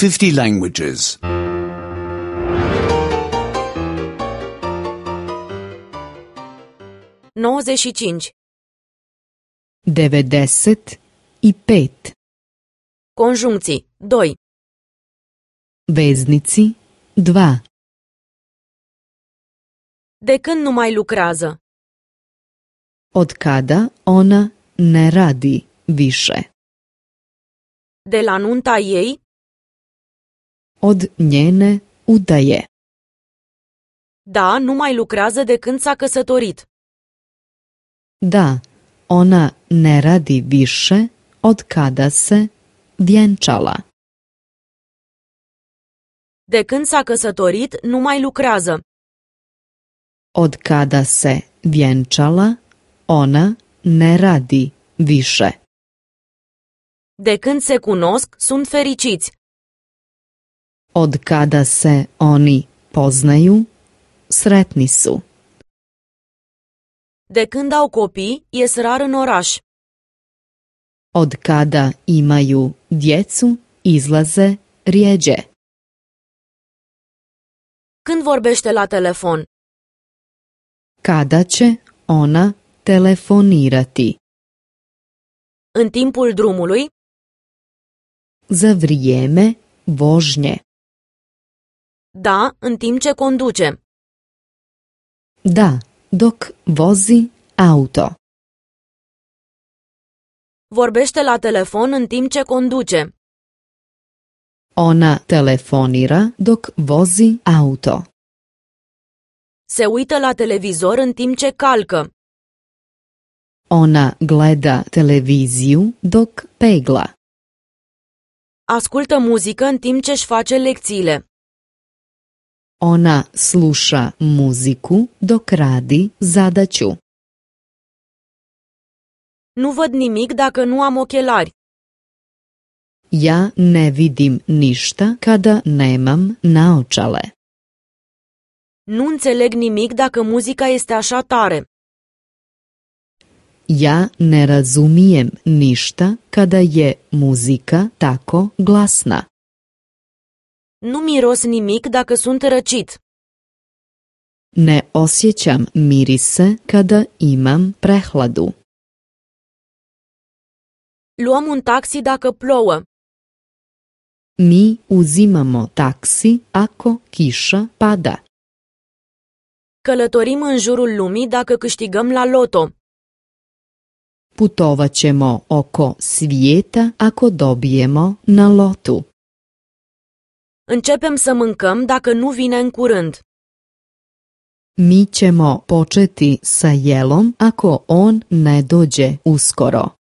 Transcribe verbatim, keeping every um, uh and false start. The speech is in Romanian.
fifty languages. nouăzeci și cinci. devedeset i pet. Conjuncții. doi. Veznici dva. De când nu mai lucrează? Od kada ona ne radi više? De la nunta ei? Od njene udaje. Da, nu mai lucrează de când s-a căsătorit. Da, ona ne radi više od kada se vjenčala. De când s-a căsătorit, nu mai lucrează. Od kada se vjenčala, ona ne radi više. De când se cunosc, sunt fericiți. Od kada se oni poznaju, sretni su. De când au copii, ies rar în oraș. Od kada imaju djecu, izlaze rjeđe. Când vorbește la telefon? Kada će ona telefonirati? În timpul drumului? Za vrijeme vožnje. Da, în timp ce conduce. Da, dok vozi auto. Vorbește la telefon în timp ce conduce. Ona telefonira dok vozi auto. Se uită la televizor în timp ce calcă. Ona gleda televiziju dok pegla. Ascultă muzică în timp ce își face lecțiile. Ona sluša muziku dok radi zadaću. Nu văd nimic dacă nu am ochelari. Ja ne vidim ništa kada nemam naočale. Nu înțeleg nimic dacă muzica este așa tare. Ja ne razumijem ništa kada je muzika tako glasna. Nu miros nimic dacă sunt răcit. Ne osjećam mirise kada imam prehladu. Luăm un taxi dacă plouă. Mi uzimamo taksi ako kiša pada. Călătorim în jurul lumii dacă câștigăm la loto. Putovaćemo oko svijeta ako dobijemo na lotu. Începem să mâncăm dacă nu vine în curând. Mi ćemo početi sa jelom ako on ne dođe uskoro.